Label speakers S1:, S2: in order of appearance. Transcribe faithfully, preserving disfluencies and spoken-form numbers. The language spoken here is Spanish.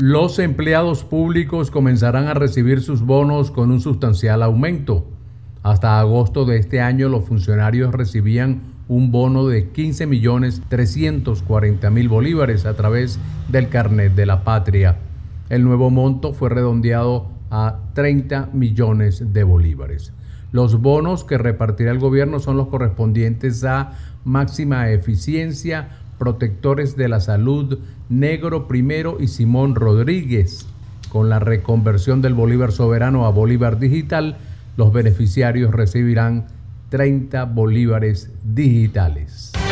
S1: Los empleados públicos comenzarán a recibir sus bonos con un sustancial aumento. Hasta agosto de este año, los funcionarios recibían un bono de quince millones trescientos cuarenta mil bolívares a través del Carnet de la Patria. El nuevo monto fue redondeado a treinta millones de bolívares. Los bonos que repartirá el gobierno son los correspondientes a Máxima Eficiencia, Protectores de la Salud, Negro Primero y Simón Rodríguez. Con la reconversión del bolívar soberano a bolívar digital, los beneficiarios recibirán treinta bolívares digitales.